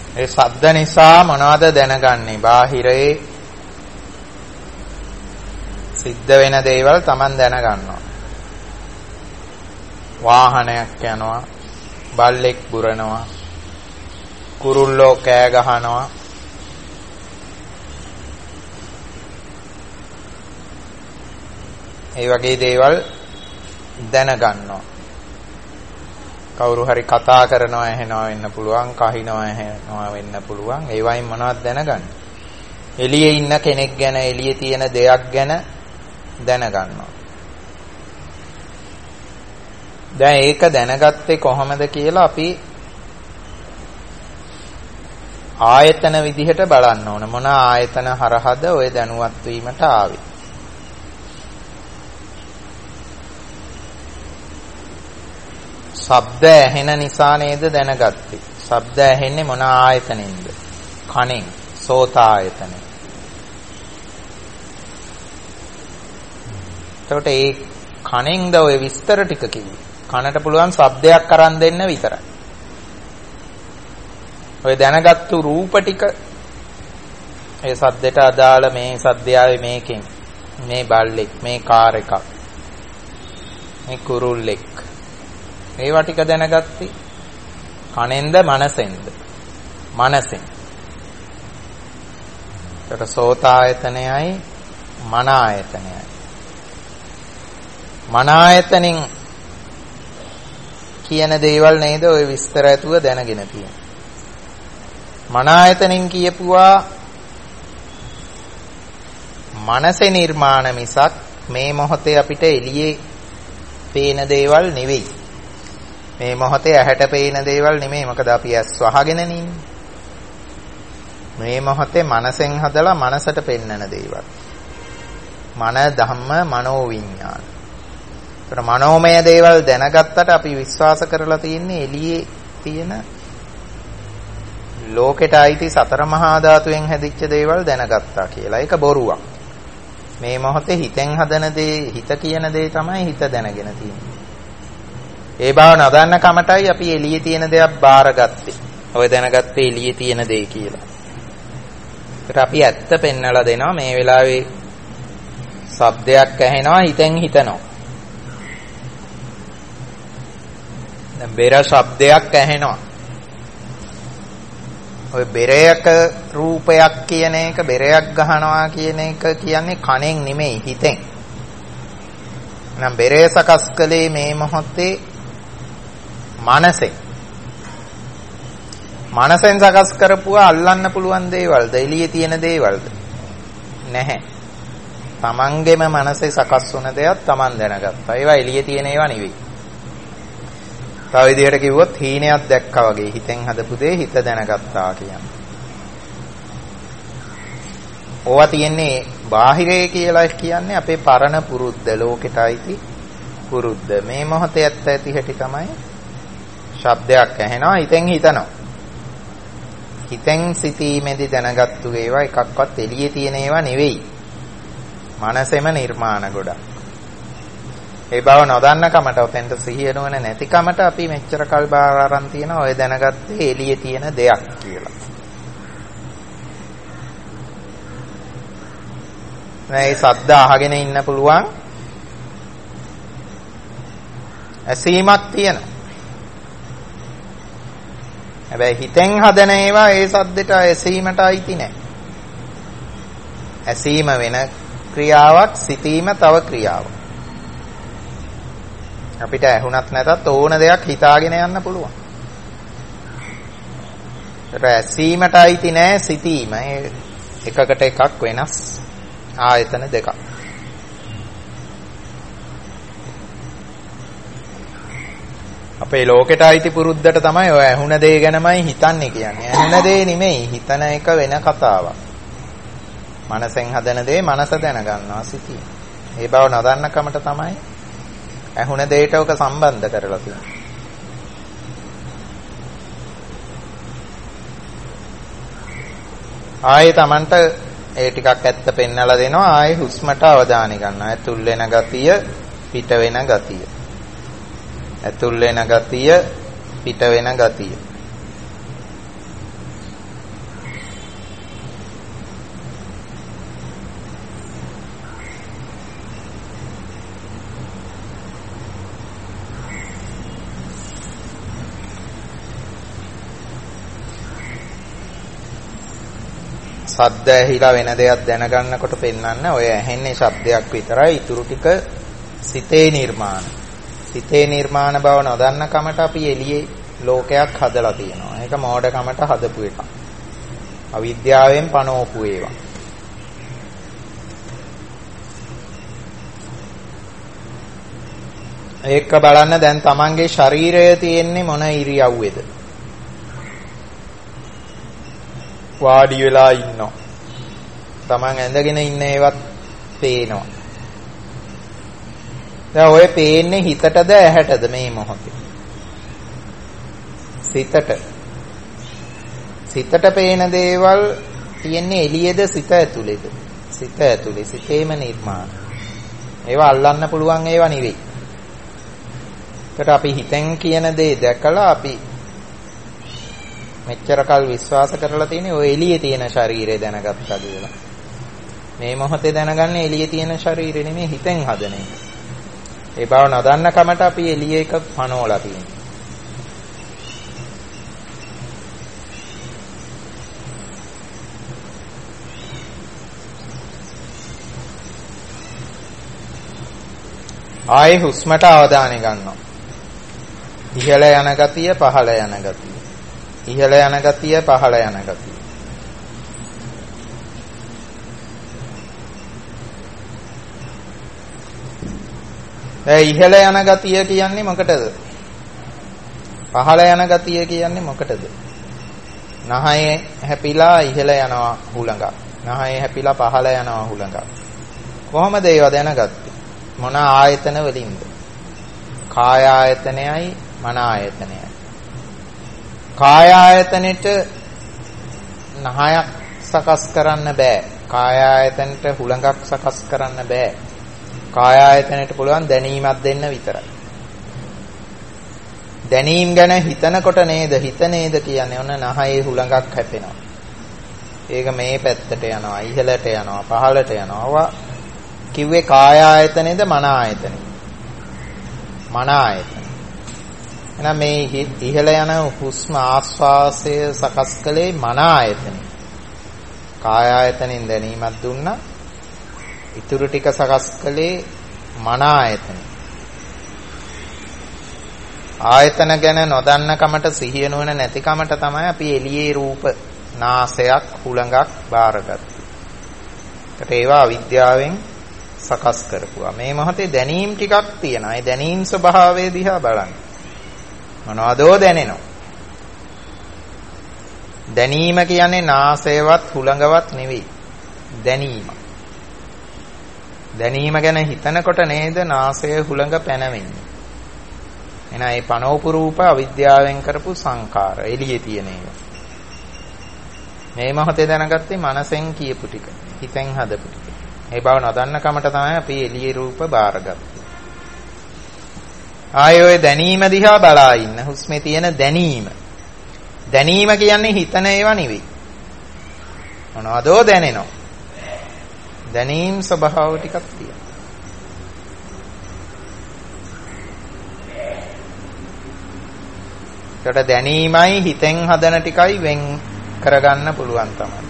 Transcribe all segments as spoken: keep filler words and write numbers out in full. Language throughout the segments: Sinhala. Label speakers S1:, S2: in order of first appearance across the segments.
S1: ඒ ශබ්ද නිසා මොනවද දැනගන්නේ? බාහිරේ සිද්ධ වෙන දේවල් Taman දැනගන්නවා. වාහනයක් යනවා, බල්ලෙක් බුරනවා, කුරුල්ලෝ කෑ ගහනවා, ඒ වගේ දේවල් දැනගන්නවා. කවුරු හරි කතා කරනවා ඇහෙනවා වෙන්න පුළුවන්, කහිනවා ඇහෙනවා වෙන්න පුළුවන්. ඒ වයින් මොනවද දැනගන්නේ? එළියේ ඉන්න කෙනෙක් ගැන, එළියේ තියෙන දෙයක් ගැන දැනගන්නවා. දැන් ඒක දැනගත්තේ කොහොමද කියලා අපි ආයතන විදිහට බලන්න ඕන. මොන ආයතන හරහාද ඔය දැනුවත් වීමට ආවේ? ශබ්ද ඇහෙන නිසා නේද දැනගත්තේ. ශබ්ද ඇහෙන්නේ මොන ආයතනෙන්ද? කනෙන්, සෝත ආයතනෙ. එතකොට ඒ කනෙන්ද ඔය විස්තර ටික කිව්වේ. කනට පුළුවන් ශබ්දයක් අරන් දෙන්න විතරයි. ඔය දැනගත්තු රූප ටික ඒ ශබ්දයට අදාළ මේ ශබ්දයයි මේකෙන් මේ බල්ලෙක්, මේ කාර් එකක්, මේ කුරුල්ලෙක්, ඒවා ටික දැනගත්තේ කනෙන්ද මනසෙන්ද? මනසෙන්. ඒකට සෝත ආයතනයයි මන ආයතනයයි. මන ආයතනෙන් කියන දේවල් නේද ඔය විස්තර ඇතුව දැනගෙන තියෙන්නේ. මන ආයතනෙන් කියපුවා මනසේ නිර්මාණ මිසක් මේ මොහොතේ අපිට එළියේ පේන දේවල් නෙවෙයි. මේ මොහොතේ ඇහැට පේන දේවල් නෙමෙයි. මොකද අපි ඇස් වහගෙන ඉන්නේ. මේ මොහොතේ මනසෙන් හදලා මනසට පෙන්වන දේවල්. මන ධම්ම මනෝ විඥාන. ඒතර මනෝමය දේවල් දැනගත්තට අපි විශ්වාස කරලා තියෙන්නේ එළියේ තියෙන ලෝකෙට අයිති සතර මහා ධාතුවෙන් හැදිච්ච දේවල් දැනගත්තා කියලා. ඒක බොරුවක්. මේ මොහොතේ හිතෙන් හදන දේ, හිත කියන දේ තමයි හිත දැනගෙන තියෙන්නේ. ඒ බව නොදන්න කමටයි අපි එළියේ තියෙන දේක් බාරගත්තේ. ඔය දැනගත්තේ එළියේ තියෙන දේ කියලා. ඒකට අපි ඇත්ත පෙන්නලා දෙනවා. මේ වෙලාවේ ශබ්දයක් ඇහෙනවා, හිතෙන් හිතනවා. දැන් බෙර ශබ්දයක් ඇහෙනවා. ඔය බෙරයක රූපයක් කියන එක, බෙරයක් ගහනවා කියන එක කියන්නේ කනෙන් නෙමෙයි, හිතෙන්. නම් බෙරය සකස් කළේ මේ මොහොතේ මනසෙන්. මනසෙන් සකස් කරපුවා අල්ලන්න පුළුවන් දේවල්ද? එළියේ තියෙන දේවල්ද? නැහැ. තමන්ගේම මනසේ සකස් වුණ දේක් තමන් දැනගත්තා. ඒවා එළියේ තියෙන ඒවා නෙවෙයි. තව විදිහට කිව්වොත් හීනයක් දැක්කා වගේ හිතෙන් හදපු දේ හිත දැනගත්තා කියන්නේ. ඕවා තියෙන්නේ බාහිරේ කියලා කියන්නේ අපේ පරණ පුරුද්ද, ලෝකෙට අයිති පුරුද්ද. මේ මොහොතේ ඇත්ත ඇති හැටි තමයි ශබ්දයක් ඇහෙනවා, හිතෙන් හිතනවා. හිතෙන් සිටීමේදී දැනගත්තු ඒවා එකක්වත් එළියේ තියෙන ඒවා නෙවෙයි. මනසෙම නිර්මාණ ගොඩක්. ඒ බව නොදන්න කමට, ඔතෙන්ට සිහිය නොවන නැති කමට අපි මෙච්චර කල් බාර අරන් තියෙනවා ඔය දැනගත්තේ එළියේ තියෙන දෙයක් කියලා. මේ ශබ්ද අහගෙන ඉන්න පුළුවන්, ඇසීමක් තියෙනවා. හැබැයි හිතෙන් හදන ඒවා ඒ ශබ්දෙට ඇසීමට අයිති නැහැ. ඇසීම වෙන ක්‍රියාවක්, සිතීම තව ක්‍රියාවක්. අපිට ඇහුණත් නැතත් ඕන දෙයක් හිතාගෙන යන්න පුළුවන්. ඒක ඇසීමට අයිති නෑ, සිතීම. එකකට එකක් වෙනස් ආයතන දෙකක්. අපේ ලෝකෙට අයිති පුරුද්දට තමයි ඔය ඇහුණ දේ ගැනමයි හිතන්නේ කියන්නේ. ඇහුණ දේ නෙමෙයි, හිතන එක වෙන කතාවක්. මනසෙන් හදන දේ මනස දැනගන්නවා, සිතීම. ඒ බව නොදන්න කමට තමයි ඇහුණ දෙයට ඔක සම්බන්ධ කරලා තියෙනවා. ආයේ Tamanට ඒ ටිකක් ඇත්ත පෙන්නලා දෙනවා. ආයේ හුස්මට අවධානය ගන්නවා. ඇතුල් වෙන ගතිය, පිට වෙන ගතිය. ඇතුල් වෙන ගතිය, පිට වෙන ගතිය. සද්ද ඇහිලා වෙන දෙයක් දැනගන්නකොට පෙන්වන්න ඔය ඇහෙන්නේ ශබ්දයක් විතරයි. ඊටු ටික සිතේ නිර්මාණ. සිතේ නිර්මාණ බව නොදන්න කමට අපි එළියේ ලෝකයක් හදලා තියෙනවා. ඒක මෝඩකමට හදපු එකක්. අවිද්‍යාවෙන් පණවපු ඒවා. ඒක බලන්න දැන් තමන්ගේ ශරීරය තියෙන්නේ මොන ඉරියව්වේද? වාඩි වෙලා ඉන්නවා. තමන් ඇඳගෙන ඉන්න ඒවත් පේනවා. දැන් ඔය පේන්නේ හිතටද ඇහැටද මේ මොහොතේ? සිතට. සිතට පේන දේවල් තියෙන්නේ එළියේද සිත ඇතුලේද? සිත ඇතුලේ. සිතේම නිර්මාණ. ඒවා අල්ලන්න පුළුවන් ඒවා නෙවෙයි. ඒකට අපි හිතෙන් කියන දේ දැකලා අපි මෙච්චර කල් විශ්වාස කරලා තියෙන්නේ ඔය එළියේ තියෙන ශරීරය දැනගත්තා කියලා. මේ මොහොතේ දැනගන්නේ එළියේ තියෙන ශරීරය නෙමෙයි හිතෙන් හදන එක. ඒ බව නොදන්න කමට අපි එළියේ එක පනවලා තියෙනවා. ආයේ හුස්මට අවධානය ගන්නවා. ඉහළ යන ගතිය, පහළ යන ගතිය. ඉහළ යන ගතිය, පහළ යන ගතිය. ඒ ඉහළ යන ගතිය කියන්නේ මොකටද? පහළ යන ගතිය කියන්නේ මොකටද? නහයේ හැපිලා ඉහළ යනවා හුළඟක්. නහයේ හැපිලා පහළ යනවා හුළඟක්. කොහොමද ඒව දැනගත්තේ? මොන ආයතන වලින්ද? කාය ආයතනයයි මන ආයතනයයි. කාය ආයතනෙට නහයක් සකස් කරන්න බෑ. කාය ආයතනෙට හුළඟක් සකස් කරන්න බෑ. කාය ආයතනෙට පුළුවන් දැනීමක් දෙන්න විතරයි. දැනීම ගැන හිතනකොට නේද හිත නේද කියන්නේ ඔන්න නහයේ හුළඟක් හැපෙනවා. ඒක මේ පැත්තට යනවා, ඉහළට යනවා, පහළට යනවා. කිව්වේ කාය ආයතනේද මන ආයතනේ? මන ආයතන. එහෙනම් මේ ඉහළ යන හුස්ම ආස්වාසය සකස් කළේ මන ආයතනේ. කාය ආයතනෙන් දැනීමක් දුන්නා. ඉතුරු ටික සකස් කළේ මන ආයතනේ. ආයතන ගැන නොදන්න කමට සිහිය නොවන නැති කමට තමයි අපි එළියේ රූප නාසයක් හුළඟක් බාරගත්තේ. ඒකට ඒවා අවිද්‍යාවෙන් සකස් කරපුවා. මේ මොහොතේ දැනීම් ටිකක් තියෙනවා. ඒ දැනීම් ස්වභාවය දිහා බලන්න. මොනවදෝ දැනෙනවා. දැනීම කියන්නේ නාසයවත් හුළඟවත් නෙවෙයි. දැනීම. දැනීම ගැන හිතනකොට නේද නාසය හුළඟ පැනවෙන්නේ. එහෙනම් මේ පනෝපු රූප අවිද්‍යාවෙන් කරපු සංකාර එළියේ තියෙන ඒවා. මේ මොහොතේ දැනගත්තේ මනසෙන් කියපු ටික. හිතෙන් හදපු ටික. ඒ බව නොදන්න කමට තමයි අපි එළියේ රූප බාරගත්තේ. ආයේ ඔය දැනීම දිහා බලා ඉන්න. හුස්මේ තියෙන දැනීම. දැනීම කියන්නේ හිතන ඒවා නෙවෙයි. මොනවදෝ දැනෙනවා. දැනීම් ස්වභාව ටිකක් තියෙනවා. ඒකට දැනීමයි හිතෙන් හදන ටිකයි වෙන් කරගන්න පුළුවන් තමයි.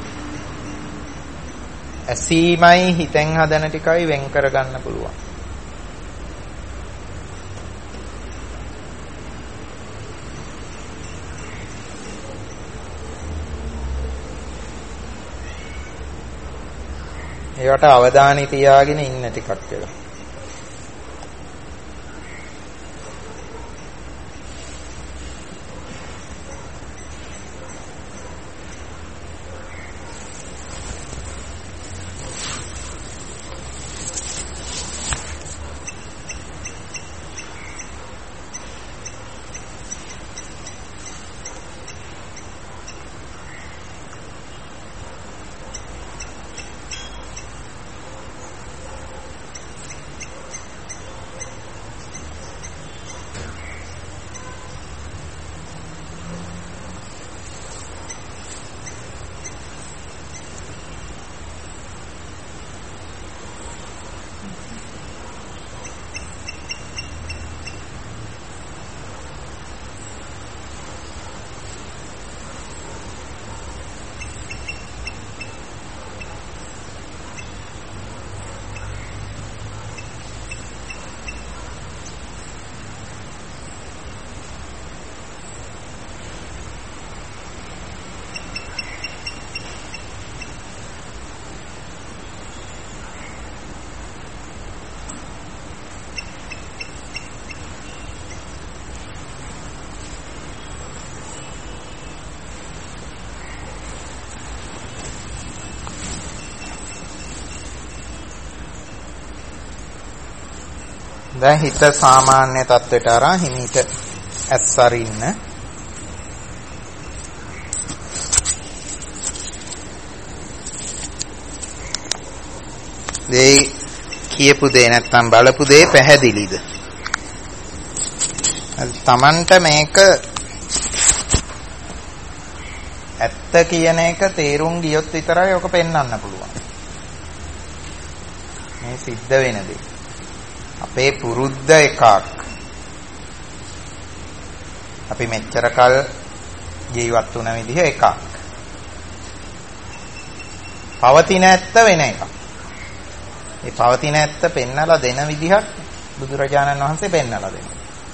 S1: ඇසීමයි හිතෙන් හදන ටිකයි වෙන් කරගන්න පුළුවන්. ඒවට අවධානය තියාගෙන ඉන්න ටිකක් වෙලා. දැන් හිත සාමාන්‍ය තත්ත්වයට අරන් හිමීට ඇස් අරින්න. දේ කියපු දේ නැත්තම් බලපු දේ පැහැදිලිද? තමන්ට මේක ඇත්ත කියන එක තේරුම් ගියොත් විතරයි ඔක පෙන්වන්න පුළුවන්. මේ සිද්ධ වෙන දේ. අපේ පුරුද්ද එකක්. අපි මෙච්චර කල් ජීවත් වුණ විදිහ එකක්. පවතින ඇත්ත වෙන එකක්. ඒ පවතින ඇත්ත පෙන්නලා දෙන විදිහක් බුදුරජාණන් වහන්සේ පෙන්නලා දෙනවා.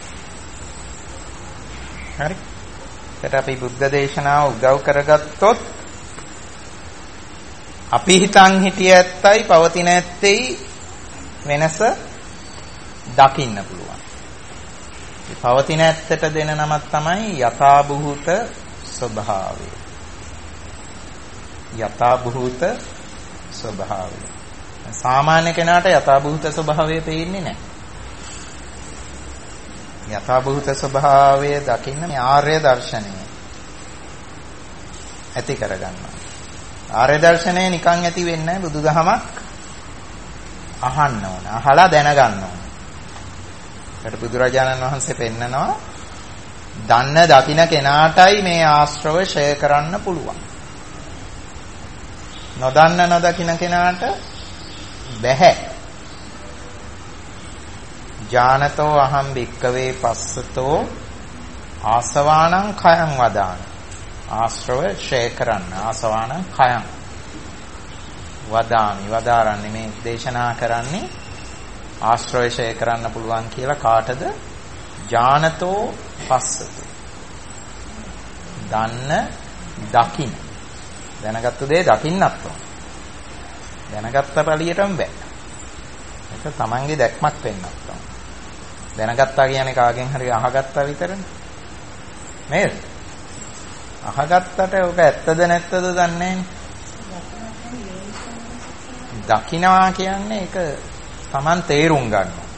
S1: හරි. ඒකට අපි බුද්ධ දේශනාව උදව් කරගත්තොත් අපි හිතන් හිටිය ඇත්තයි පවතින ඇත්තේ වෙනස දකින්න පුළුවන්. මේ පවතින ඇත්තට දෙන නමක් තමයි යථාභූත ස්වභාවය. යථාභූත ස්වභාවය. සාමාන්‍ය කෙනාට යථාභූත ස්වභාවය පේන්නේ නැහැ. යථාභූත ස්වභාවය දකින්න මේ ආර්ය දර්ශනය ඇති කරගන්නවා. ආර්ය දර්ශනය නිකන් ඇති වෙන්නේ නැහැ. බුදුදහමක් අහන්න ඕන. අහලා දැනගන්න ඕන. ඒකට බුදුරජාණන් වහන්සේ පෙන්නනවා දන්න දකින්න කෙනාටයි මේ ආශ්‍රව ඡය කරන්න පුළුවන්. නොදන්න නොදකින්න කෙනාට බැහැ. ඥානතෝ අහං භික්කවේ පස්සතෝ ආසවානං khයං වදාන. ආශ්‍රව ඡය කරන්න ආසවානං khයං වදාමි. වදාරන්නේ මේ දේශනා කරන්නේ ආශ්‍රව ඡය කරන්න පුළුවන් කියලා කාටද? ඥානතෝ පස්සතෝ. දන්න දකින්න. දැනගත්තු දේ දකින්නත් ඕන. දැනගත්ත පළියටම බෑ. ඒක තමන්ගේ දැක්මක් වෙන්නත් ඕන. දැනගත්තා කියන්නේ කාගෙන් හරි අහගත්තා විතරනේ. නේද? අහගත්තට ඔක ඇත්තද නැත්තද දන්නේ නැහැ. දකින්නවා කියන්නේ ඒක තමන් තේරුම් ගන්නවා.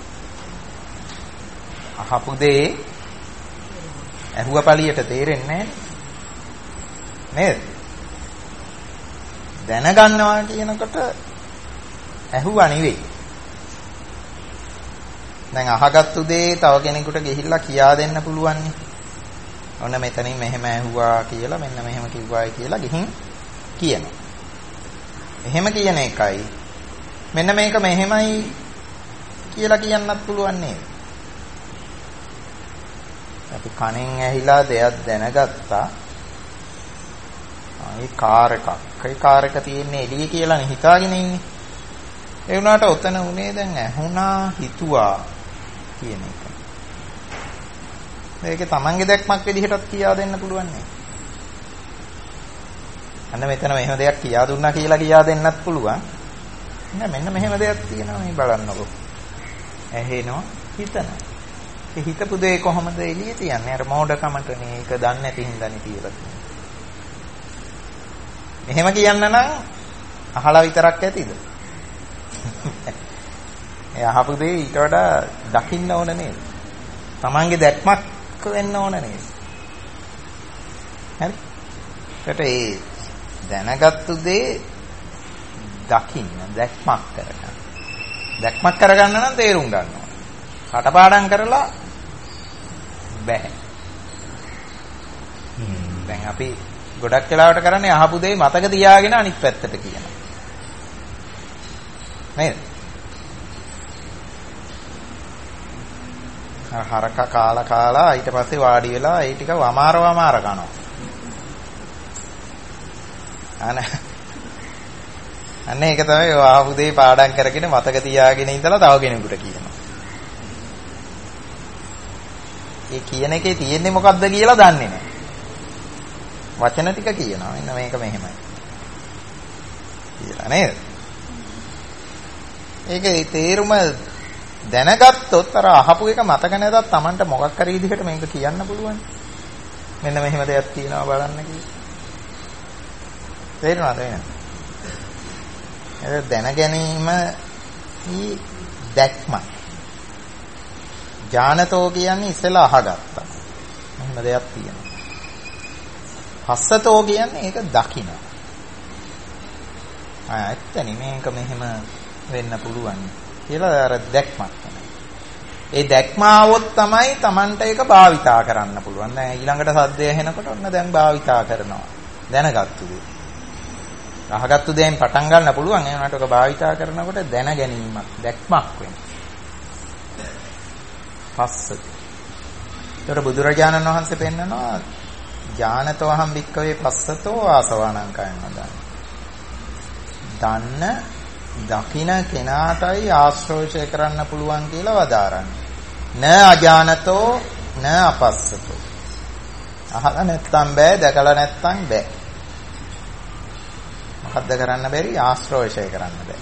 S1: අහපු දේ ඇහුව පළියට තේරෙන්නේ නැහැ. නේද? දැනගන්නවා කියනකොට ඇහුවා නෙවෙයි. දැන් අහගත්තු දේ තව කෙනෙකුට ගිහිල්ලා කියා දෙන්න පුළුවන් නේ. ඔන්න මෙතනින් මෙහෙම ඇහුවා කියලා මෙන්න මෙහෙම කිව්වායි කියලා ගිහින් කියනවා. එහෙම කියන එකයි මෙන්න මේක මෙහෙමයි කියලා කියන්නත් පුළුවන් නේද? අපි කණෙන් ඇහිලා දෙයක් දැනගත්තා. ඒ කාර් එකක්. ඒ කාර් එක තියෙන්නේ එළියේ කියලානේ හිතාගෙන ඉන්නේ. ඒ වුණාට ඔතන උනේ දැන් ඇහුණා හිතුවා කියන එක. මේක තමන්ගේ දැක්මක් විදිහටත් කියා දෙන්න පුළුවන් නේ. අන්න මෙතන මෙහෙම දෙයක් කියා දුන්නා කියලා කියා දෙන්නත් පුළුවන්. නෑ මෙන්න මෙහෙම දෙයක් තියෙනවා මේ බලන්නකො. ඇහෙනවා හිතනවා. ඒ හිතපු දේ කොහොමද එළියේ තියන්නේ? අර මෝඩකමටනේ ඒක දන්නේ නැති හින්දානේ කියලා. එහෙම කියන්න නම් අහලා විතරක් ඇතිද? ඒ අහපු දේ ඊට වඩා දකින්න ඕන නේද? තමන්ගේ දැක්මක් වෙන්න ඕන නේද? හරි? ඒකට ඒ දැනගත්තු දේ දකින්න දැක්මක් කරගන්න. දැක්මක් කරගන්න නම් තේරුම් ගන්න ඕන. කටපාඩම් කරලා බෑ. දැන් අපි ගොඩක් වෙලාවට කරන්නේ අහපු දේ මතක තියාගෙන අනිත් පැත්තට කියනවා. නේද? හරක කාලා කාලා ඊට පස්සේ වාඩි වෙලා ඒ ටික වමාර වමාර කනවා. අනේ අනේ ඒක තමයි ඔය ආපු දේ පාඩම් කරගෙන මතක තියාගෙන ඉඳලා තව කෙනෙකුට කියනවා. ඒ කියන එකේ තියෙන්නේ මොකද්ද කියලා දන්නේ නැහැ. වචන ටික කියනවා. මෙන්න මේක මෙහෙමයි. කියලා නේද? ඒකේ තේරුම දැනගත්තොත් අර අහපු එක මතක නැතත් Tamanට මොකක් හරි විදිහට මේක කියන්න පුළුවන්. මෙන්න මෙහෙම දෙයක් තියෙනවා බලන්න කියලා. තේරුණාද එහෙනම්? ඒක දැන ගැනීම ඊ දැක්ම. ඥානතෝ කියන්නේ ඉස්සෙල්ලා අහගත්තා. එහෙම දෙයක් තියෙනවා. පස්සතෝ කියන්නේ ඒක දකින්න. ආ ඇත්තනේ මේක මෙහෙම වෙන්න පුළුවන් කියලා අර දැක්මක් තමයි. ඒ දැක්ම આવොත් තමයි Tamanට ඒක භාවිතා කරන්න පුළුවන්. දැන් ඊළඟට සද්දය ඇහෙනකොට ඔන්න දැන් භාවිතා කරනවා. දැනගත්තු දේ. අහගත්තු දේෙන් පටන් ගන්න පුළුවන්. ඒ වුණාට ඔක භාවිතා කරනකොට දැන ගැනීමක්, දැක්මක් වෙනවා. පස්සති. ඒතර බුදුරජාණන් වහන්සේ පෙන්නනවා ඥානතෝ අහම් භික්කවේ පස්සතෝ ආසවාණං කයං වදාන. දන්න දකින කෙනාටයි ආශ්‍රෝෂය කරන්න පුළුවන් කියලා වදාරන්නේ. න අජානතෝ න අපස්සතෝ. අහලා නැත්තම් බෑ, දැකලා නැත්තම් බෑ. මොකද්ද කරන්න බැරි? ආශ්‍රෝෂය කරන්න බෑ.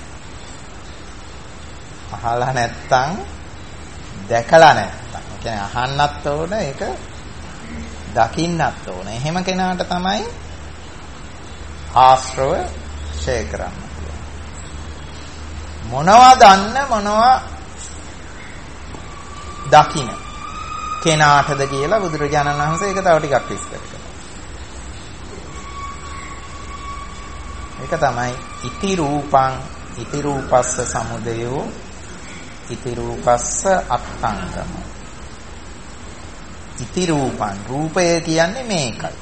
S1: අහලා නැත්තම් දැකලා නැත්තම්. ඒ කියන්නේ අහන්නත් ඕන, ඒක දකින්නත් ඕන. එහෙම කෙනාට තමයි ආශ්‍රව ෂේ කරන්න පුළුවන්. මොනවා දන්න මොනවා දකින්න කෙනාටද කියලා බුදුරජාණන් වහන්සේ ඒක තව ටිකක් විස්තර කරනවා. ඒක තමයි ඉති රූපං ඉති රූපස්ස සමුදයෝ ඉති රූපස්ස අත්තංගම. ඉති රූපං රූපය කියන්නේ මේකයි.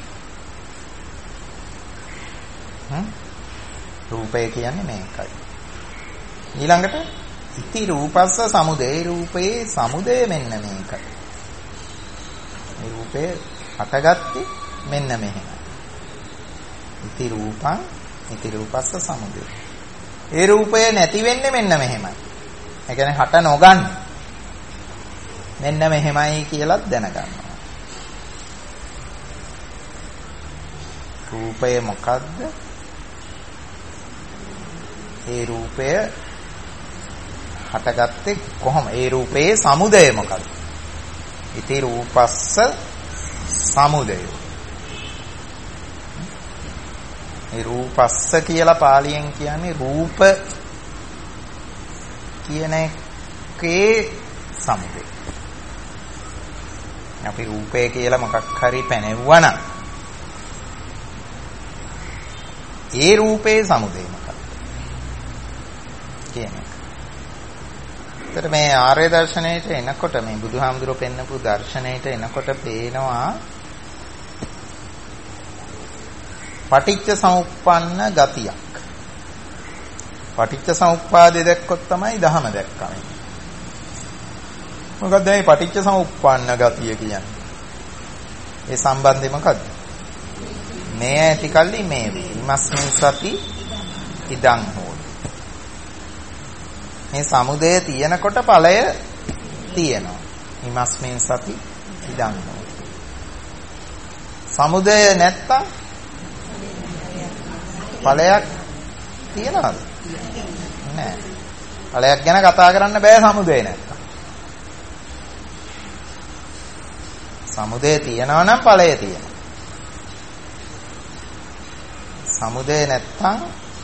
S1: හ්ම් රූපය කියන්නේ මේකයි. ඊළඟට ඉති රූපස්ස සමුදේ රූපයේ සමුදය මෙන්න මේකයි. මේ රූපේ හටගත්තේ මෙන්න මෙහෙම. ඉති රූපං ඉති රූපස්ස සමුදේ. ඒ රූපය නැති වෙන්නේ මෙන්න මෙහෙමයි. ඒ කියන්නේ හට නොගන්න. මෙන්න මෙහෙමයි කියලා දැනගන්නවා. රූපය මොකද්ද? ඒ රූපය හටගත්තේ කොහොම? ඒ රූපයේ සමුදය මොකද්ද? ඉති රූපස්ස සමුදය. ඒ රූපස්ස කියලා පාලියෙන් කියන්නේ රූප කියන එකේ සමුදය. අපි රූපය කියලා මොකක් හරි පැනෙවුවනම් ඒ රූපේ සමුදය මොකක්ද කියන එක. ඒතර මේ ආර්ය දර්ශනයට එනකොට මේ බුදුහාමුදුරුවෝ පෙන්නපු දර්ශනයට එනකොට පේනවා පටිච්ච සමුප්පන්න ගතියක්. පටිච්ච සමුප්පාදය දැක්කොත් තමයි ධහම දැක්කම. මොකක්ද මේ පටිච්ච සමුප්පන්න ගතිය කියන්නේ? ඒ සම්බන්ධය මොකද්ද? මේ ඇති කල්ලි මේ වේ. ඉමස්මින් සති ඉදං හෝති. මේ සමුදය තියෙනකොට ඵලය තියෙනවා. ඉමස්මින් සති ඉදං හෝති. සමුදය නැත්තම් ඵලයක් තියනවද? නැහැ. ඵලයක් ගැන කතා කරන්න බෑ සමුදය නැත්තම්. සමුදය තියනවා නම් ඵලය තියෙනවා. සමුදය නැත්තම්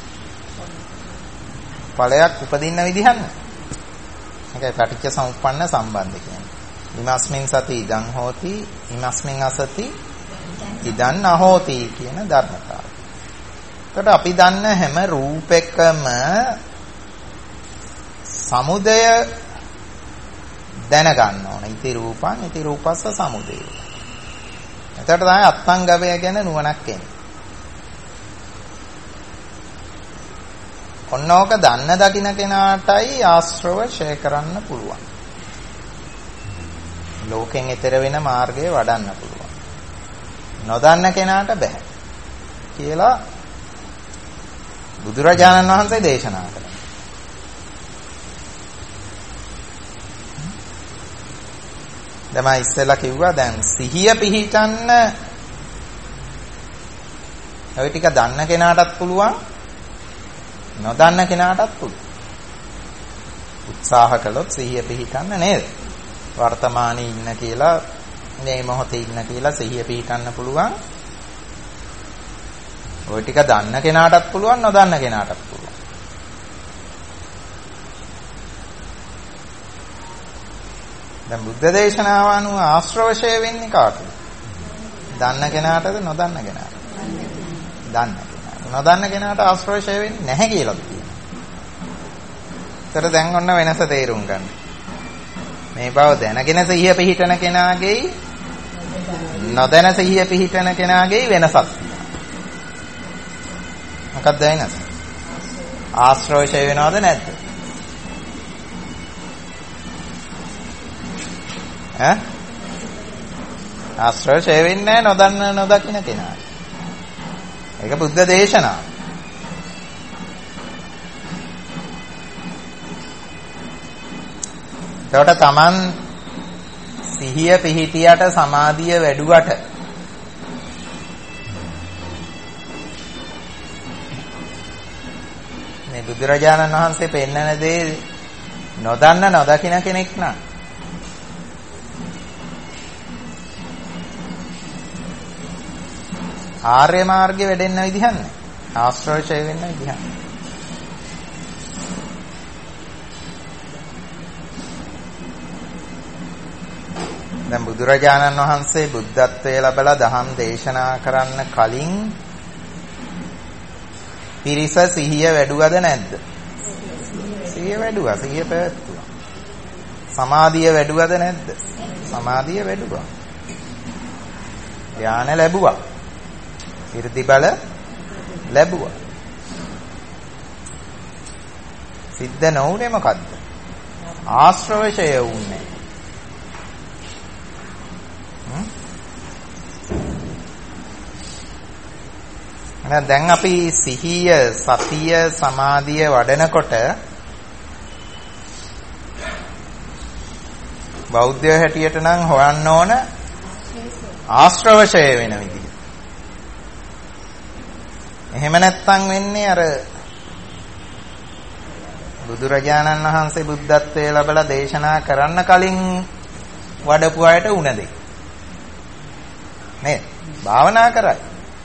S1: ඵලයක් උපදින්න විදිහක් නැහැ. ඒකයි පටිච්ච සමුප්පන්න සම්බන්ධය කියන්නේ. ඉමස්මින් සති ඉදං හෝති ඉමස්මින් අසති ඉදං නහෝති කියන ධර්මතාවය. එතකොට අපි දන්න හැම රූපයකම සමුදය දැනගන්න ඕන. ඉති රූපං ඉති රූපස්ස සමුදය. එතකොට තමයි අත්ංගවය ගැන නුවණක් එන්නේ. ඔන්නෝක දන්න දකින්න කෙනාටයි ආශ්‍රව ෂේ කරන්න පුළුවන්. ලෝකෙන් ඈතර වෙන මාර්ගය වඩන්න පුළුවන්. නොදන්න කෙනාට බෑ කියලා බුදුරජාණන් වහන්සේ දේශනා කළා. දැන් මම ඉස්සෙල්ලා කිව්වා දැන් සිහිය පිහිටන්න ඔය ටික දන්න කෙනාටත් පුළුවන් නොදන්න කෙනාටත් පුළුවන්. උත්සාහ කළොත් සිහිය පිහිටන්න නේද? වර්තමානයේ ඉන්න කියලා මේ මොහොතේ ඉන්න කියලා සිහිය පිහිටන්න පුළුවන්. ඔය ටික දන්න කෙනාටත් පුළුවන් නොදන්න කෙනාටත් පුළුවන්. දැන් බුද්ධ දේශනාව අනුව ආශ්‍රවශය වෙන්නේ කාටද? දන්න කෙනාටද නොදන්න කෙනාටද? දන්න කෙනාට. නොදන්න කෙනාට ආශ්‍රවශය වෙන්නේ නැහැ කියලා කියනවා. ඒතර දැන් ඔන්න වෙනස තේරුම් ගන්න. මේ බව දැනගෙන සිහිය පිහිටන කෙනාගේ නොදැන සිහිය පිහිටන කෙනාගේ වෙනසක් තියෙනවා. මොකක්ද වෙනස? ආශ්‍රවශය වෙනවද නැද්ද? ඈ? ආශ්‍රවශය වෙන්නේ නොදන්න නොදකින්න කෙනා. ඒක බුද්ධ දේශනාව. ඒකට තමන් සිහිය පිහිටියට සමාධිය වැඩුවට මේ බුදුරජාණන් වහන්සේ පෙන්වන දේ නොදන්න නොදකින්න කෙනෙක් නම් ආර්ය මාර්ගයේ වැඩෙන්න විදිහක් නැහැ. ආශ්‍රවශය වෙන්න විදිහක් නැහැ. දැන් බුදුරජාණන් වහන්සේ බුද්ධත්වයේ ලැබලා දහම් දේශනා කරන්න කලින් පිරිස සිහිය වැඩුවද නැද්ද? සිහිය වැඩුවා. සිහිය පැවැත්තුවා. සමාධිය වැඩුවද නැද්ද? සමාධිය වැඩුවා. ධානය ලැබුවා. ඉර්ධි බල ලැබුවා. සිද්ධ නොවුනේ මොකද්ද? ආශ්‍රවශය වුනේ. හ්ම් දැන් අපි සිහිය, සතිය, සමාධිය වඩනකොට බෞද්ධය හැටියට නම් හොයන්න ඕන ආශ්‍රවශය වෙන විදිහ. එහෙම නැත්තම් වෙන්නේ අර බුදුරජාණන් වහන්සේ බුද්ධත්වයේ ලැබලා දේශනා කරන්න කලින් වඩපු අයට උන දෙයි. නේ? භාවනා කරයි.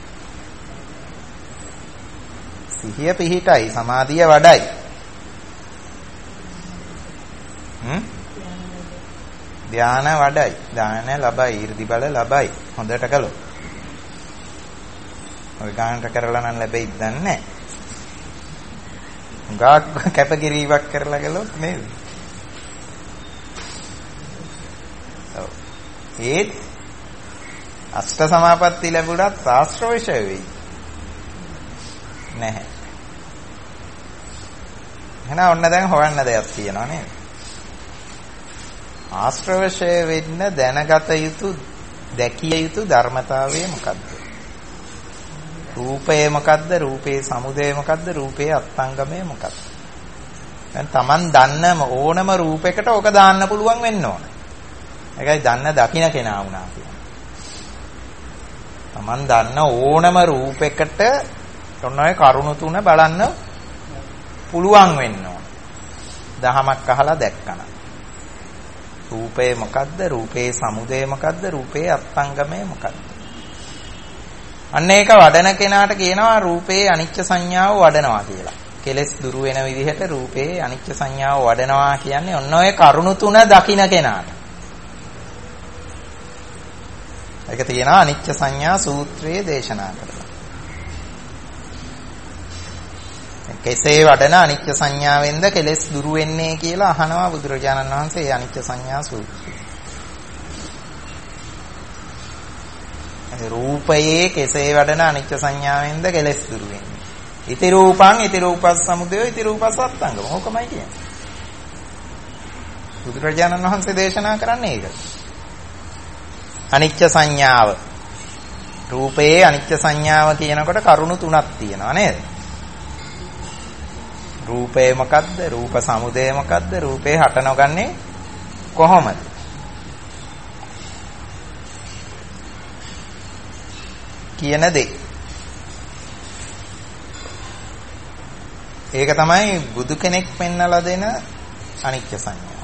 S1: සිහිය පිහිටයි, සමාධිය වඩයි. හ්ම්? ධාන වඩයි, ධාන ලබයි, 이르දි බල ලබයි. හොඳට කළොත්. ඔය ගානට කරලා නම් ලැබෙයිද දන්නේ නැහැ. ගාක් කැපකිරීමක් කරලා ගලොත් නේද? ඔව්. ඒත් අෂ්ට සමාපatti ලැබුණත් ආශ්‍රවශය වෙයි. නැහැ. එහෙනම් ඔන්න දැන් හොයන්න දෙයක් තියෙනවා නේද? ආශ්‍රවශය වෙන්න දැනගත යුතු, දැකිය යුතු ධර්මතාවය මොකක්ද? රූපය මොකද්ද? රූපේ සමුදය මොකද්ද? රූපේ අත්ංගමය මොකද්ද? දැන් Taman දන්න ඕනම රූපයකට ඕක දාන්න පුළුවන් වෙන්න ඕන. ඒකයි දන්න දකින්න කෙනා වුණා කියන්නේ. Taman දන්න ඕනම රූපයකට ඔන්න ඔය කරුණු තුන බලන්න පුළුවන් වෙන්න ඕන. දහමක් අහලා දැක්කන. රූපේ මොකද්ද? රූපේ සමුදය මොකද්ද? රූපේ අත්ංගමය මොකද්ද? අන්න ඒක වඩන කෙනාට කියනවා රූපේ අනිච්ච සංඥාව වඩනවා කියලා. කෙලස් දුරු වෙන විදිහට රූපේ අනිච්ච සංඥාව වඩනවා කියන්නේ ඔන්න ඔය කරුණු තුන දකින්න කෙනාට. ඒක තියෙනවා අනිච්ච සංඥා සූත්‍රයේ දේශනා කරලා. කෙසේ වඩන අනිච්ච සංඥාවෙන්ද කෙලස් දුරු වෙන්නේ කියලා අහනවා බුදුරජාණන් වහන්සේ අනිච්ච සංඥා සූත්‍රය. රූපයේ කෙසේ වඩන අනිච්ච සංඥාවෙන්ද කෙලස් දුරු වෙන්නේ. ඉති රූපං ඉති රූපස් සමුදය ඉති රූපස් අත්ංගම. ඕකමයි කියන්නේ. බුදුරජාණන් වහන්සේ දේශනා කරන්නේ ඒක. අනිච්ච සංඥාව. රූපයේ අනිච්ච සංඥාව කියනකොට කරුණු තුනක් තියෙනවා නේද? රූපය මොකද්ද? රූප සමුදය මොකද්ද? රූපේ හට නොගන්නේ කොහොමද? කියන දේ. ඒක තමයි බුදු කෙනෙක් පෙන්වලා දෙන අනිත්‍ය සංඥාව.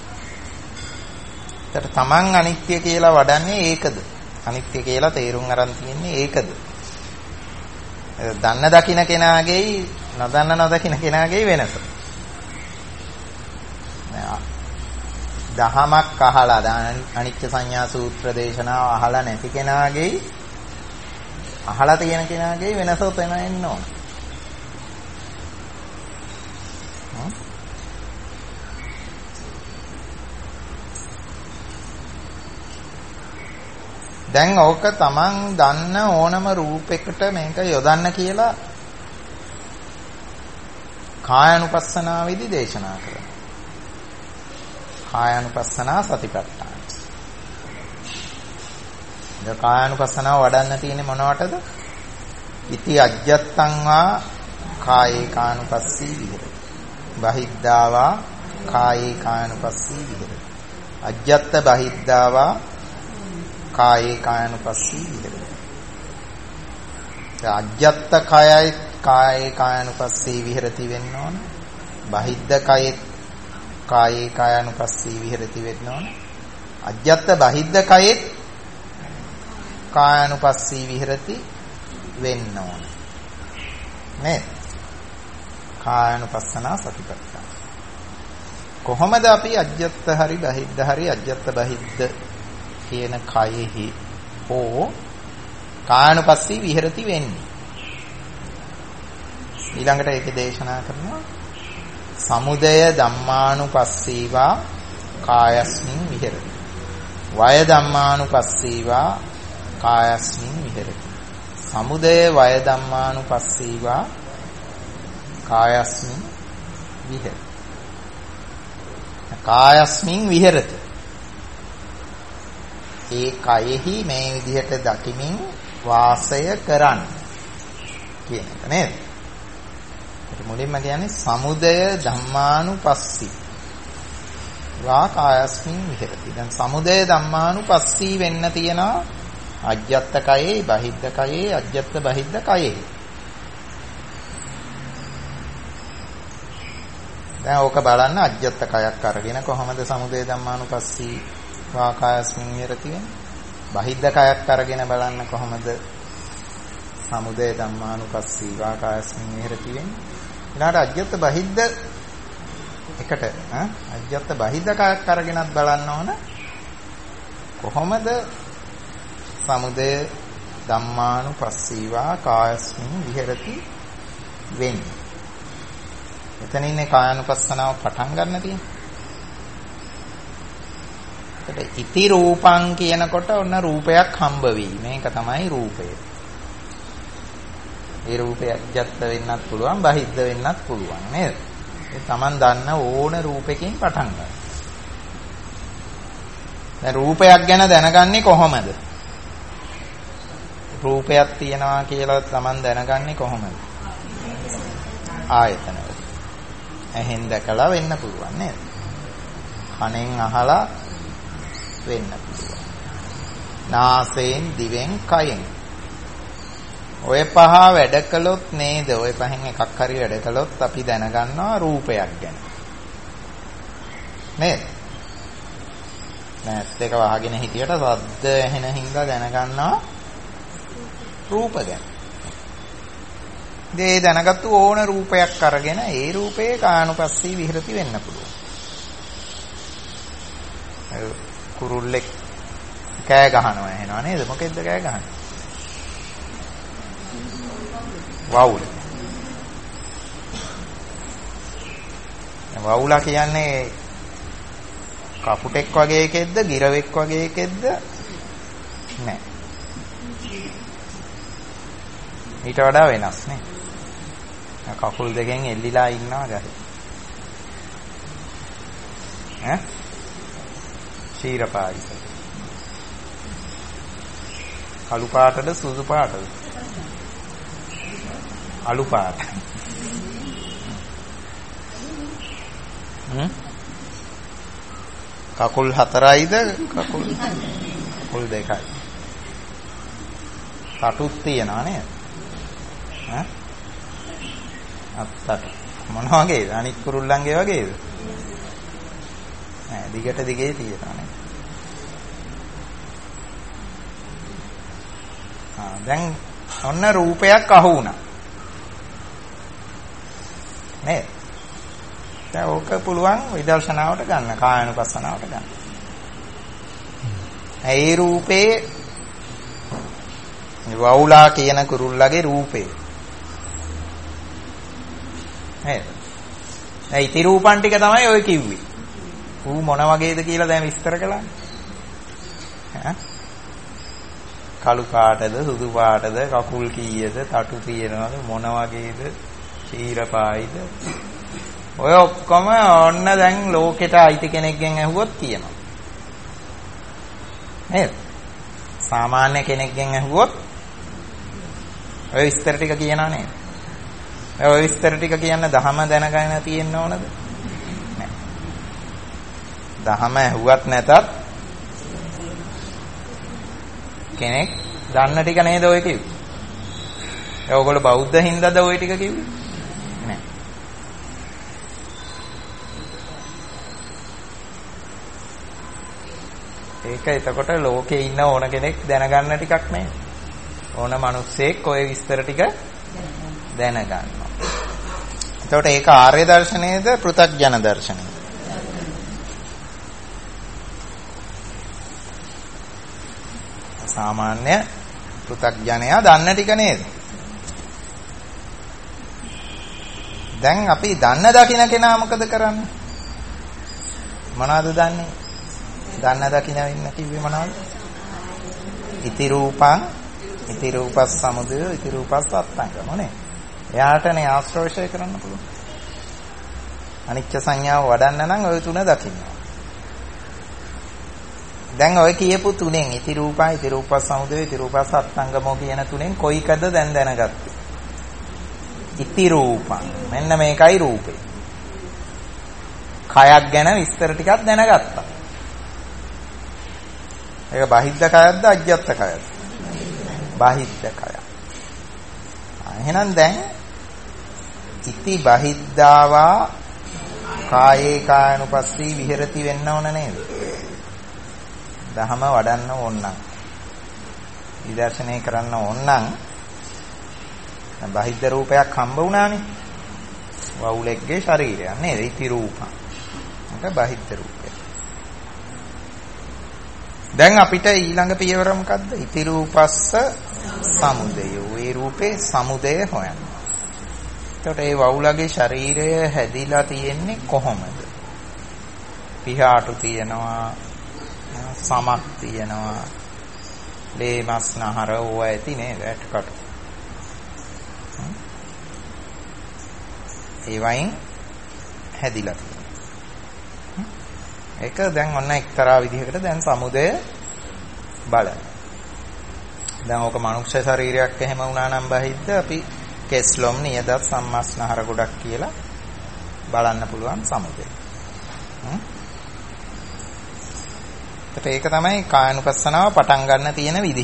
S1: ඒකට තමන් අනිත්‍ය කියලා වඩන්නේ ඒකද? අනිත්‍ය කියලා තේරුම් අරන් තියන්නේ ඒකද? දන්න දකින්න කෙනාගේ නොදන්න නොදකින්න කෙනාගේ වෙනස. දහමක් අහලා අනිච්ච සංඥා සූත්‍ර දේශනාව අහලා නැති කෙනාගේ අහලා තියෙන කෙනාගේ වෙනස උතන එන්න ඕන. දැන් ඕක තමන් දන්න ඕනම රූපයකට මේක යොදන්න කියලා කායानुපස්සනාවේදී දේශනා කරනවා. කායानुපස්සනා සතිපට්ඨාන. ද කායानुපස්සනාව වඩන්න තියෙන්නේ මොනවටද? ඉති අජ්ජත්තං වා කායේ කානුපස්සී විහෙරති. බහිද්ධාවා කායේ කානුපස්සී විහෙරති. අජ්ජත්ත බහිද්ධාවා කායේ කායानुපස්සී විහෙරති. අජ්ජත්ත කයයි කායේ කායानुපස්සී විහෙරති වෙන්න ඕන. බහිද්ධ කයෙත් කායේ කායानुපස්සී විහෙරති වෙන්න ඕන. අජ්ජත්ත බහිද්ධ කයෙත් කායानुපස්සී විහෙරති වෙන්න ඕන. නේද? කායानुපස්සනා සතිපට්ඨාන. කොහොමද අපි අජ්ජත්ත හරි බහිද්ධ හරි අජ්ජත්ත බහිද්ධ කියන කයෙහි හෝ කායानुපස්සී විහෙරති වෙන්නේ? ඊළඟට ඒකේ දේශනා කරනවා සමුදය ධම්මානුපස්සීවා කායස්මින් විහෙරති. වය ධම්මානුපස්සීවා කායස්මින් විහෙරති. සමුදය වය ධම්මානුපස්සීවා කායස්මින් විහෙරති. කායස්මින් විහෙරති. ඒ කයෙහි මේ විදිහට දකිමින් වාසය කරන්න කියන එක නේද? මුලින්ම කියන්නේ සමුදය ධම්මානුපස්සී වා කායස්මින් විහෙරති. දැන් සමුදය ධම්මානුපස්සී වෙන්න තියෙනවා අජ්ජත්ත කයේ බහිද්ධ කයේ අජ්ජත්ත බහිද්ධ කයේ. දැන් ඕක බලන්න අජ්ජත්ත කයක් අරගෙන කොහොමද සමුදය ධම්මානුපස්සී වා කායස්මින් විහෙරති වෙන්නේ? බහිද්ධ කයක් අරගෙන බලන්න කොහොමද සමුදය ධම්මානුපස්සී වා කායස්මින් විහෙරති වෙන්නේ? ඊළාට අජ්ජත් බහිද්ද එකට ඈ අජ්ජත් බහිද්ද කයක් අරගෙනත් බලන්න ඕන කොහොමද සමුදය ධම්මානුපස්සීවා කායස්මින් විහෙරති වෙන්නේ. එතන ඉන්නේ කායानुපස්සනාව පටන් ගන්න තියෙන්නේ. ඒකට ඉති රූපං කියනකොට ඔන්න රූපයක් හම්බ වෙයි. මේක තමයි රූපය. ඒ රූපය අජ්ජත් වෙන්නත් පුළුවන් බහිද්ද වෙන්නත් පුළුවන් නේද? ඒ Taman දන්න ඕන රූපයකින් පටන් ගන්න. දැන් රූපයක් ගැන දැනගන්නේ කොහොමද? රූපයක් තියනවා කියලා Taman දැනගන්නේ කොහොමද? ආයතන වල. ඇහෙන් දැකලා වෙන්න පුළුවන් නේද? කනෙන් අහලා වෙන්න පුළුවන්. නාසයෙන් දිවෙන් කයෙන් ඔය පහ වැඩ කළොත් නේද? ඔය පහෙන් එකක් හරි වැඩ කළොත් අපි දැනගන්නවා රූපයක් ගැන. නේද? නැත් එක වහගෙන හිටියට සද්ද ඇහෙන හින්දා දැනගන්නවා රූප ගැන. ඒ දැනගත්තු ඕන රූපයක් අරගෙන ඒ රූපේ කායानुපස්සී විහෙරති වෙන්න පුළුවන්. කුරුල්ලෙක් කෑ ගහනවා එහෙනවා නේද? මොකෙද්ද කෑ ගහන්නේ? වවුල. වවුලා කියන්නේ කපුටෙක් වගේ එකෙක්ද ගිරවෙක් වගේ එකෙක්ද? නෑ. ඊට වඩා වෙනස් නේ. කකුල් දෙකෙන් එල්ලිලා ඉන්නවා ගහේ. ඈ? ශීරපායිස. කළු පාටද සුදු පාටද? අලු පාට. හ්ම්? කකුල් හතරයිද කකුල් කකුල් දෙකයි. කටුත් තියනවා නේද? ඈ? අත්තට. මොන වගේද? අනිත් කුරුල්ලන්ගේ වගේද? නෑ දිගට දිගේ තියෙනවා නේද? ආ දැන් ඔන්න රූපයක් අහු වුණා. නේද? දැන් ඕක පුළුවන් විදර්ශනාවට ගන්න, කායानुපස්සනාවට ගන්න. ඒ රූපේ වවුලා කියන කුරුල්ලගේ රූපේ. නේද? ඒ ඉති රූපන් ටික තමයි ඔය කිව්වේ. ඌ මොන වගේද කියලා දැන් විස්තර කළානේ. ඈ කළු පාටද සුදු පාටද කකුල් කීයද තටු තියෙනවද මොන වගේද ශීරපායිද ඔය ඔක්කොම ඔන්න දැන් ලෝකෙට අයිති කෙනෙක්ගෙන් ඇහුවොත් කියනවා නේද? සාමාන්‍ය කෙනෙක්ගෙන් ඇහුවොත් ඔය විස්තර ටික කියනවා නේද? ඔය විස්තර ටික කියන්න දහම දැනගන්න තියෙන්න ඕනද? නෑ. දහම ඇහුවත් නැතත් කෙනෙක් දන්න ටික නේද ඔය කිව්වේ? ඒ ඔයගොල්ලෝ බෞද්ධ හින්දාද ඔය ටික කිව්වේ? නෑ. ඒක එතකොට ලෝකේ ඉන්න ඕන කෙනෙක් දැනගන්න ටිකක් නේ. ඕන මිනිස්සෙක් ඔය විස්තර ටික දැනගන්නවා. එතකොට ඒක ආර්ය දර්ශනයේද පෘථග්ජන දර්ශනයේද? සාමාන්‍ය පෘථග්ජනයා දන්න ටික නේද? දැන් අපි දන්න දකින්න කෙනා මොකද කරන්නේ? මොනවද දන්නේ? දන්න දකින්න ඉන්න කිව්වේ මොනවද? ඉති රූපං ඉති රූපස් සමුදය ඉති රූපස් අත්තංගම නේ. එයාටනේ ආශ්‍රවශය කරන්න පුළුවන්. අනිච්ච සංඥාව වඩන්න නම් ඔය තුන දකින්න. දැන් ඔය කියපු තුනෙන් ඉති රූපයි ඉති රූපස් සමුදය ඉති රූපස් අත්තංගමෝ කියන තුනෙන් කොයිකද දැන් දැනගත්තේ? ඉති රූපං. මෙන්න මේකයි රූපේ. කයක් ගැන විස්තර ටිකක් දැනගත්තා. ඒක බාහිද්ද කයක්ද අජ්ජත් කයක්ද? බාහිද්ද කය. එහෙනම් දැන් ඉති බහිද්දාවා කායේ කායනුපස්සී විහෙරති වෙන්න ඕන නේද? දහම වඩන්න ඕන නම් විදර්ශනය කරන්න ඕන නම් බාහිද්ද රූපයක් හම්බ වුණානේ. වවුලෙක්ගේ ශරීරයක් නේද? ඉති රූපං. ඒක බාහිද්ද රූපය. දැන් අපිට ඊළඟ පියවර මොකද්ද? ඉති රූපස්ස සමුදය. ඒ රූපේ සමුදය හොයන්න. එතකොට ඒ වවුලගේ ශරීරය හැදිලා තියෙන්නේ කොහොමද? පිහාටු තියෙනවා, සමක් තියෙනවා, ලේ මස් නහර ඕවා ඇති නේද? ඇටකටු. ඒ වයින් හැදිලා තියෙනවා. ඒක දැන් ඔන්න එක්තරා විදිහකට දැන් සමුදය බලන්න. දැන් ඕක මනුෂ්‍ය ශරීරයක් එහෙම වුණා නම් බහිද්ද අපි කෙස්ලොම් නියදත් සම්මස්නහර ගොඩක් කියලා බලන්න පුළුවන් සමුදය. හ්ම් ඒක තමයි කායනුපස්සනාව පටන් ගන්න තියෙන විදිහ.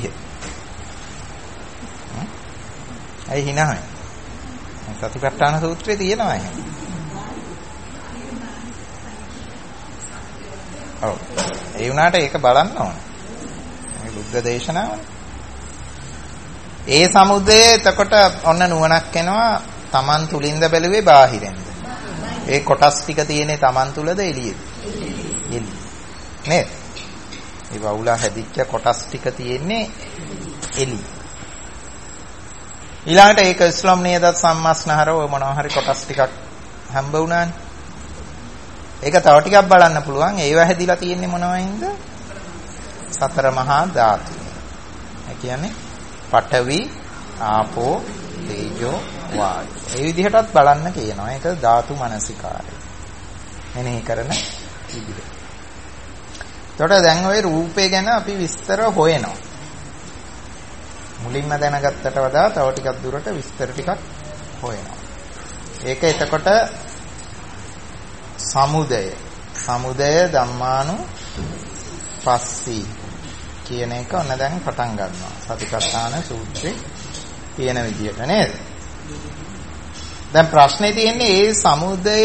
S1: අය හිනහයි. සතිපට්ඨාන සූත්‍රයේ තියෙනවා එහෙම. ඔව්. ඒ වුණාට ඒක බලන්න ඕනේ. මේ බුද්ධ දේශනාවනේ. ඒ සමුදය එතකොට ඔන්න නුවණක් එනවා තමන් තුලින්ද බැලුවේ බාහිරෙන්ද? ඒ කොටස් ටික තියෙන්නේ තමන් තුලද එළියේද? එළිය. නේද? ඒ වවුලා හැදිච්ච කොටස් ටික තියෙන්නේ එළිය. ඊළඟට ඒක ඉස්ලාම් නේද සම්මස්නහර ඔය මොනවා හරි කොටස් ටිකක් හම්බ වුණානේ. ඒක තව ටිකක් බලන්න පුළුවන්. ඒව හැදිලා තියෙන්නේ මොනවයින්ද? සතර මහා ධාතු. ඒ කියන්නේ පඨවි, ආපෝ, තේජෝ, වායු. ඒ විදිහටත් බලන්න කියනවා. ඒක ධාතු මනසිකාරය. මෙනෙහි කරන විදිහ. එතකොට දැන් ওই රූපේ ගැන අපි විස්තර හොයනවා. මුලින්ම දැනගත්තට වඩා තව ටිකක් දුරට විස්තර ටිකක් හොයනවා. ඒක එතකොට සමුදය සමුදය ධම්මානු පස්සී කියන එක ඔන්න දැන් පටන් ගන්නවා සතිපට්ඨාන සූත්‍රයේ තියෙන විදිහට නේද? දැන් ප්‍රශ්නේ තියෙන්නේ ඒ සමුදය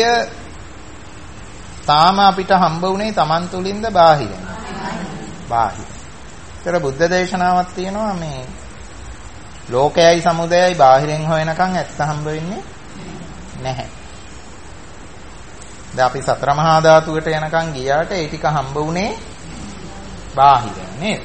S1: තාම අපිට හම්බ වුණේ Taman තුලින්ද බාහිරින්ද? බාහිර. ඒතර බුද්ධ දේශනාවක් තියෙනවා මේ ලෝකයයි සමුදයයි බාහිරින් හොයනකම් ඇත්ත හම්බ වෙන්නේ නැහැ. දැන් අපි සතර මහා ධාතුවට යනකම් ගියාට ඒ ටික හම්බ වුණේ බාහිරින් නේද?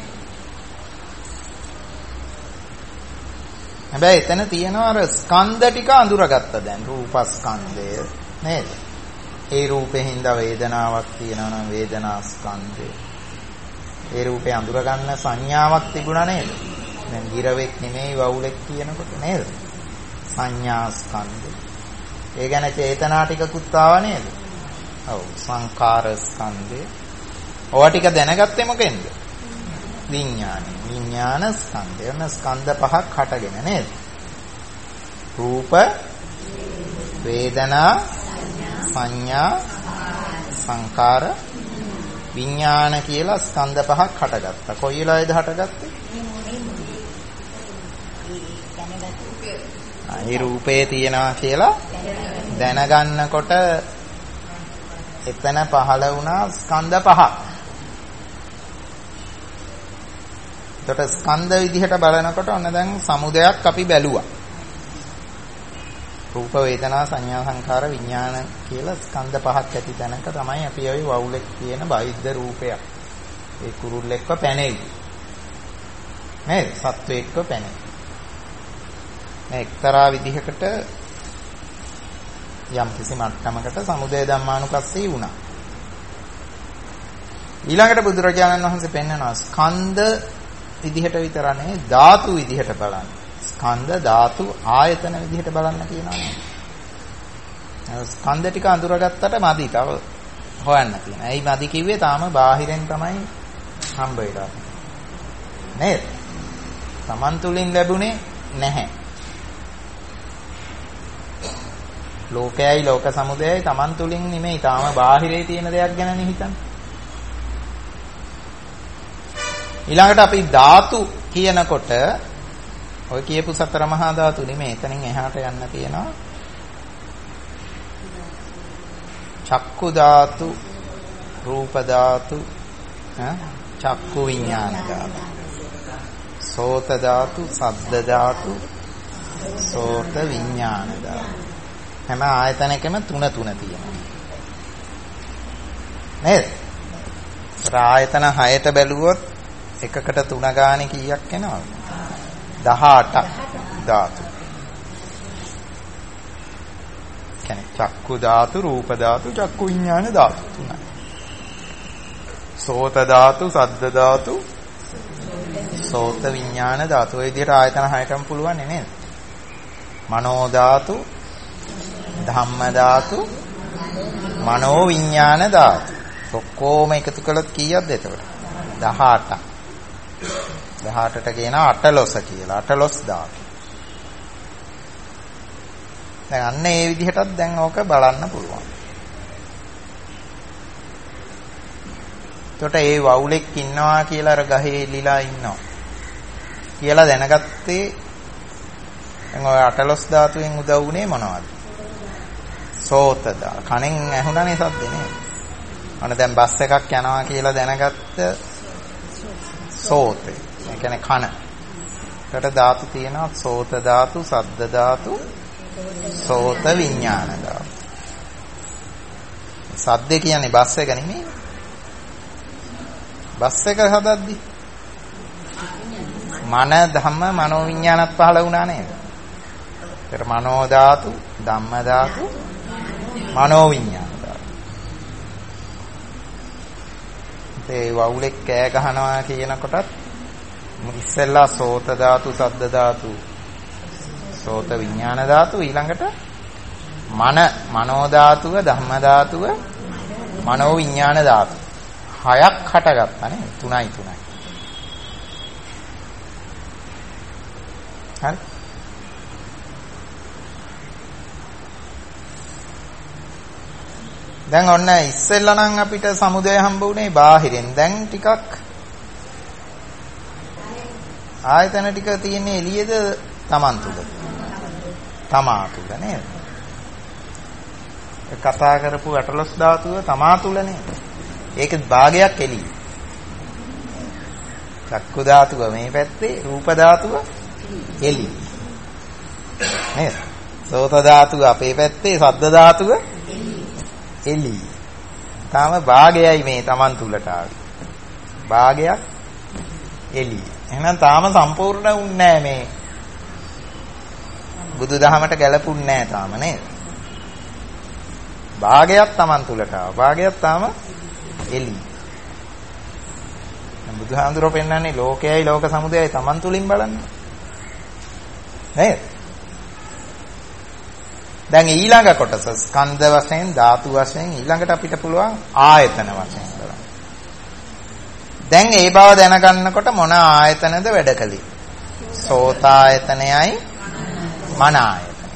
S1: හැබැයි එතන තියෙනවා අර ස්කන්ධ ටික අඳුරගත්ත දැන් රූපස්කන්ධය නේද? ඒ රූපෙහිඳ වේදනාවක් තියෙනවා නම් වේදනා ස්කන්ධය. ඒ රූපේ අඳුර ගන්න සංඥාවක් තිබුණා නේද? දැන් ගිරවෙක් නෙමෙයි වවුලෙක් කියනකොට නේද? සංඥා ස්කන්ධය. ඒ ගැන චේතනා ටිකකුත් ආවා නේද? ඔව් සංකාර ස්කන්ධය. ඔවා ටික දැනගත්තේ මොකෙන්ද? විඥානය. විඥාන ස්කන්ධය. එන්න ස්කන්ධ පහක් හටගෙන නේද? රූප, වේදනා, සංඥා, සංකාර, විඥාන කියලා ස්කන්ධ පහක් හටගත්තා. කොයි වෙලාවේද හටගත්තේ? ඒ රූපේ තියෙනවා කියලා දැනගන්නකොට එතන පහළ වුණා ස්කන්ධ පහක්. එතකොට ස්කන්ධ විදිහට බලනකොට ඔන්න දැන් සමුදයක් අපි බැලුවා. රූප වේදනා සංඥා සංකාර විඥාන කියලා ස්කන්ධ පහක් ඇති තැනක තමයි අපි ওই වවුලෙක් කියන බයිද්ද රූපයක්. ඒ කුරුල්ලෙක්ව පැනෙවි. නේද? සත්වයක්ව පැනෙවි. මේ එක්තරා විදිහකට යම් කිසි මට්ටමකට සමුදය ධම්මානුපස්සී වුණා. ඊළඟට බුදුරජාණන් වහන්සේ පෙන්වනවා ස්කන්ධ විදිහට විතර නෙවෙයි ධාතු විදිහට බලන්න. ස්කන්ධ ධාතු ආයතන විදිහට බලන්න කියනවා නේ. ස්කන්ධ ටික අඳුරගත්තට මදි. තව හොයන්න තියෙනවා. ඇයි මදි කිව්වේ? තාම බාහිරෙන් තමයි හම්බ වෙලා. නේද? Taman තුලින් ලැබුණේ නැහැ. ලෝකයයි ලෝක සමුදයයි Taman තුලින් නෙමෙයි. තාම බාහිරේ තියෙන දෙයක් ගැන හිතන්නේ. ඊළඟට අපි ධාතු කියනකොට ඔය කියපු සතර මහා ධාතු නෙමෙයි. එතනින් එහාට යන්න තියෙනවා. චක්කු ධාතු, රූප ධාතු, චක්කු විඥාන ධාතු, සෝත ධාතු, සද්ද ධාතු, සෝත විඥාන ධාතු. හැම ආයතනයකම තුන තුන තියෙනවා. නේද? ආයතන හයට බැලුවොත් එකකට තුන ගානේ කීයක් එනවද? දහඅටක් ධාතු. කියන්නේ චක්කු ධාතු, රූප ධාතු, චක්කු විඥාන ධාතු තුනයි. සෝත ධාතු, සද්ද ධාතු, සෝත විඥාන ධාතු. ඔය විදිහට ආයතන හයටම පුළුවන් නේද? මනෝ ධාතු, ධම්ම ධාතු, මනෝ විඥාන ධාතු. ඔක්කොම එකතු කළොත් කීයක්ද එතකොට? දහඅටක්. දහඅටට කියනවා අටලොස කියලා. අටලොස් ධාතු. දැන් අන්න ඒ විදිහටත් දැන් ඕක බලන්න පුළුවන්. එතකොට ඒ වවුලෙක් ඉන්නවා කියලා අර ගහේ එල්ලිලා ඉන්නවා කියලා දැනගත්තේ දැන් ඔය අටලොස් ධාතුවෙන් උදව් වුණේ මොනවද? සෝත ධාතු. කනෙන් ඇහුණානේ සද්දේ නේද? අන්න දැන් බස් එකක් යනවා කියලා දැනගත්ත සෝතේ. ඒ කියන්නේ කන. ඒකට ධාතු තියෙනවා සෝත ධාතු, සද්ද ධාතු, සෝත විඥාන ධාතු. සද්ද කියන්නේ බස් එක නෙමෙයි. බස් එක හදද්දි මන ධම්ම මනෝ විඥානත් පහළ වුණා නේද? ඒකට මනෝ ධාතු, ධම්ම ධාතු, මනෝ විඥාන ධාතු. ඒ වවුලෙක් කෑ ගහනවා කියනකොටත් ඉස්සෙල්ලා සෝත ධාතු, සද්ද ධාතු, සෝත විඥාන ධාතු, ඊළඟට මන මනෝ ධාතුව, ධම්ම ධාතුව, මනෝ විඥාන ධාතු. හයක් හටගත්තා නේ. තුනයි තුනයි. හරි. දැන් ඔන්න ඉස්සෙල්ලා නම් අපිට සමුදය හම්බ වුණේ බාහිරින්. දැන් ටිකක් ආයතන ටික තියෙන්නේ එළියේද Taman තුල? තමා තුල නේද? ඒ කතා කරපු අටලොස් ධාතුව තමා තුල නේද? ඒක භාගයක් එළියේ. චක්කු ධාතුව මේ පැත්තේ, රූප ධාතුව එළියේ. නේද? සෝත ධාතුව අපේ පැත්තේ, සද්ද ධාතුව එළි. තාම භාගයයි මේ Taman තුලට ආවේ. භාගයක් එළි. එහෙනම් තාම සම්පූර්ණ වුන්නේ නැහැ මේ බුදුදහමට ගැලපුන්නේ නැහැ තාම නේද? භාගයක් Taman තුලට ආවා. භාගයක් තාම එළි. බුදුහාමුදුරුවෝ පෙන්නන්නේ ලෝකයයි ලෝක සමුදයයි Taman තුලින් බලන්න. නේද? දැන් ඊළඟ කොටස ස්කන්ධ වශයෙන් ධාතු වශයෙන් ඊළඟට අපිට පුළුවන් ආයතන වශයෙන් බලන්න. දැන් ඒ බව දැනගන්නකොට මොන ආයතනද වැඩ කළේ? සෝතායතනයයි මන ආයතනය.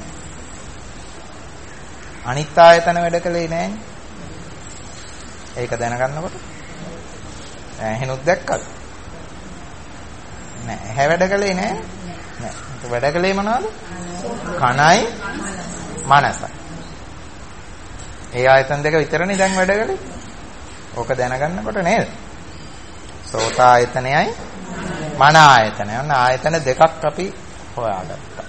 S1: අනිත් ආයතන වැඩ කළේ නෑනේ. ඒක දැනගන්නකොට ඇහෙනුත් දැක්කද? නෑ. ඇහැ වැඩ කළේ නෑ. නෑ. ඒක වැඩ කළේ මොනවද? කනයි මනසයි. ඒ ආයතන දෙක විතරනේ දැන් වැඩ කළේ. ඕක දැනගන්නකොට නේද? සෝතායතනයයි මන ආයතනය. ඔන්න ආයතන දෙකක් අපි හොයාගත්තා.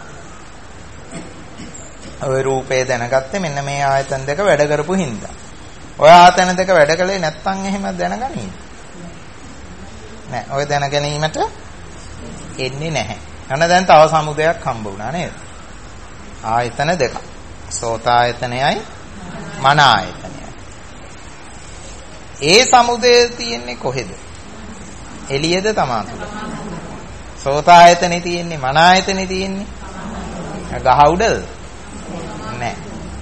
S1: ඔය රූපේ දැනගත්තේ මෙන්න මේ ආයතන දෙක වැඩ කරපු හින්දා. ඔය ආයතන දෙක වැඩ කළේ නැත්නම් එහෙම දැනගනීද? නෑ. ඔය දැන ගැනීමට එන්නේ නැහැ. අන්න දැන් තව සමුදයක් හම්බ වුණා නේද? ආයතන දෙකක්. සෝතායතනයයි මන ආයතනයයි. ඒ සමුදය තියෙන්නේ කොහෙද? එළියද තමා තුල? සෝතායතනේ තියෙන්නේ මන ආයතනේ තියෙන්නේ? ගහ උඩද? නෑ.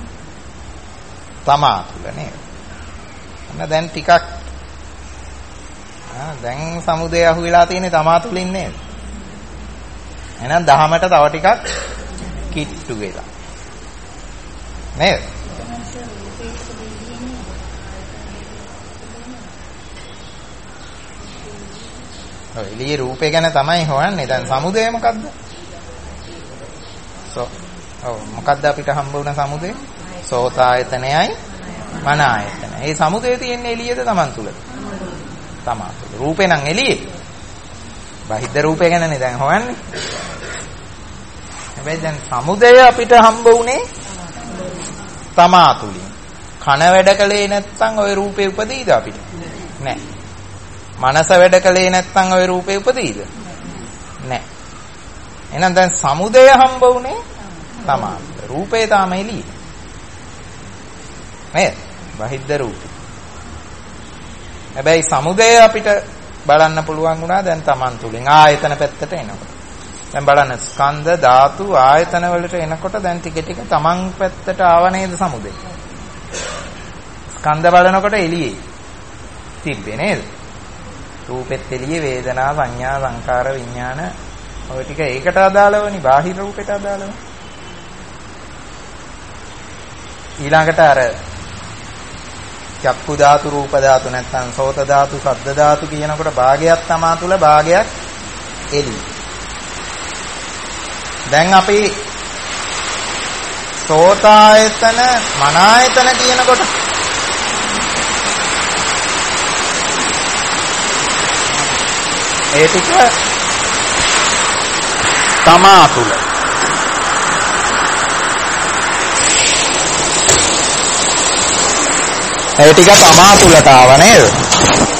S1: තමා තුල නේද? අන්න දැන් ටිකක් ආ දැන් සමුදය අහුවෙලා තියෙන්නේ තමා තුලින් නේද? එහෙනම් දහමට තව ටිකක් කිට්ටු වෙලා. නේද? ඔය එළියේ රූපේ ගැන තමයි හොයන්නේ. දැන් සමුදය මොකද්ද? සෝ ඔව් මොකද්ද අපිට හම්බ වුණ සමුදය? සෝතායතනයයි මන ආයතන. ඒ සමුදය තියෙන්නේ එළියේද Taman තුලද? Taman තුල. රූපේ නම් එළියේ. බාහිර රූපේ ගැනනේ දැන් හොයන්නේ. හැබැයි දැන් සමුදය අපිට හම්බ වුණේ තමා තුලින්. කන වැඩ කළේ නැත්නම් ওই රූපේ උපදීද අපිට? නෑ. මනස වැඩ කළේ නැත්නම් ওই රූපේ උපදීද? නෑ. එහෙනම් දැන් සමුදය හම්බ වුණේ තමා. රූපේ තාම එළියේ. නේද? බාහිර රූපේ. හැබැයි සමුදය අපිට බලන්න පුළුවන් වුණා දැන් Taman තුලින් ආයතන පැත්තට එනකොට. දැන් බලන්න ස්කන්ධ ධාතු ආයතන වලට එනකොට දැන් ටික ටික Taman පැත්තට ආව නේද සමුදේ? ස්කන්ධ බලනකොට එළියේ තිබ්බේ නේද? රූපෙත් එළියේ වේදනා සංඥා සංකාර විඥාන ඔය ටික ඒකට අදාළවනේ බාහිර රූපෙට අදාළව. ඊළඟට අර චක්කු ධාතු රූප ධාතු නැත්නම් සෝත ධාතු සද්ද ධාතු කියනකොට භාගයක් තමා තුල භාගයක් එළියේ. දැන් අපි සෝතායතන මනායතන කියනකොට ඒ ටික තමා තුල ඒ ටික තමා තුලට ආව නේද?